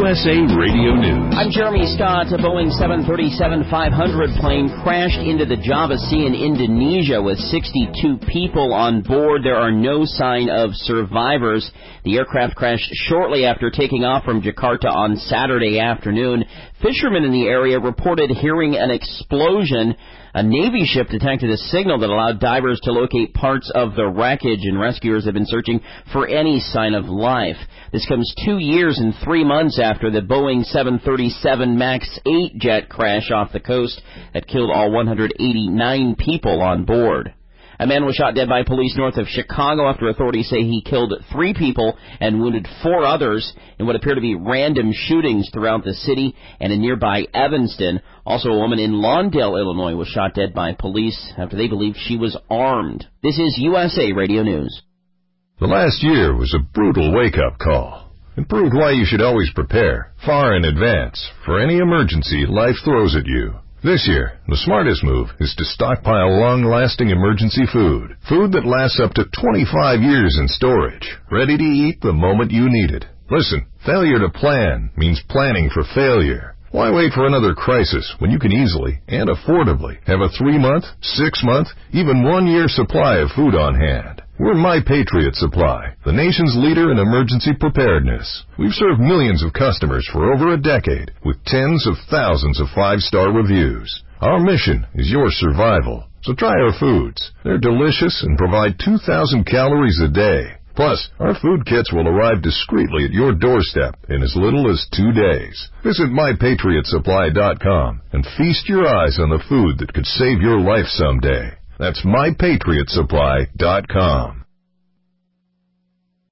USA Radio News. I'm Jeremy Scott. A Boeing 737-500 plane crashed into the Java Sea in Indonesia with 62 people on board. There are no sign of survivors. The aircraft crashed shortly after taking off from Jakarta on Saturday afternoon. Fishermen in the area reported hearing an explosion. A Navy ship detected a signal that allowed divers to locate parts of the wreckage, and rescuers have been searching for any sign of life. This comes 2 years and 3 months after the Boeing 737 MAX 8 jet crash off the coast that killed all 189 people on board. A man was shot dead by police north of Chicago after authorities say he killed 3 people and wounded 4 others in what appear to be random shootings throughout the city and in nearby Evanston. Also, a woman in Lawndale, Illinois, was shot dead by police after they believed she was armed. This is USA Radio News. The last year was a brutal wake-up call. It proved why you should always prepare, far in advance, for any emergency life throws at you. This year, the smartest move is to stockpile long-lasting emergency food. Food that lasts up to 25 years in storage, ready to eat the moment you need it. Listen, failure to plan means planning for failure. Why wait for another crisis when you can easily and affordably have a 3-month, 6-month, even 1-year supply of food on hand? We're My Patriot Supply, the nation's leader in emergency preparedness. We've served millions of customers for over a decade with tens of thousands of 5-star reviews. Our mission is your survival. So try our foods. They're delicious and provide 2,000 calories a day. Plus, our food kits will arrive discreetly at your doorstep in as little as 2 days. Visit MyPatriotSupply.com and feast your eyes on the food that could save your life someday. That's MyPatriotSupply.com.